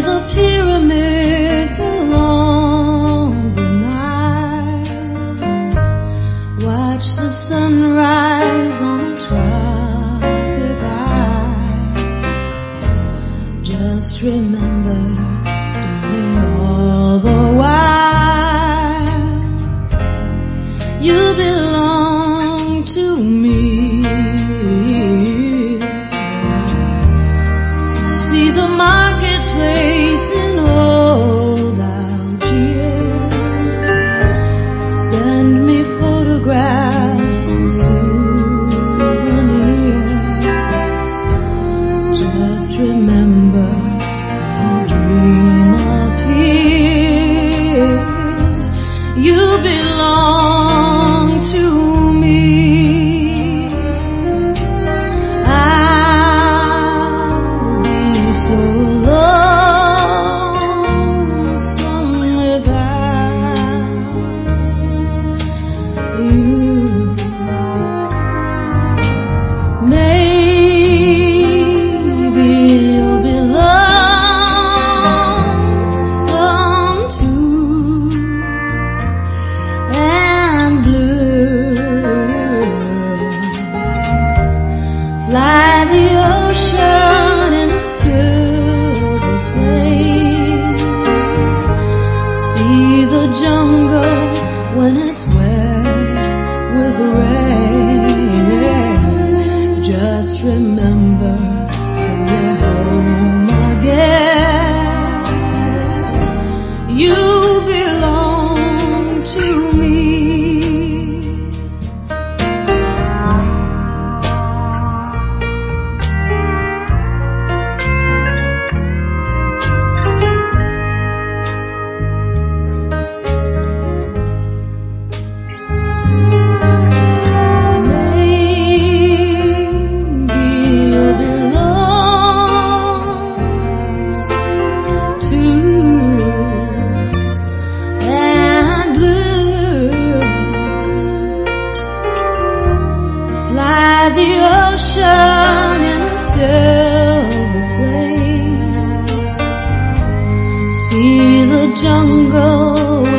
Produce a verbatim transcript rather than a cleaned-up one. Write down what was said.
the pyramids along the Nile. Watch the sunrise on a tropic isle. Just remember, darling, all the while you belong to me. See the marketplace in old Algiers. Send me photographs and souvenirs. Just remember, when a dream appears, you belong to me. Fly the ocean in a silver plane. See the jungle when it's wet with rain. Just remember till you're home again, you belong to me. Fly the ocean in a silver plane. See the jungle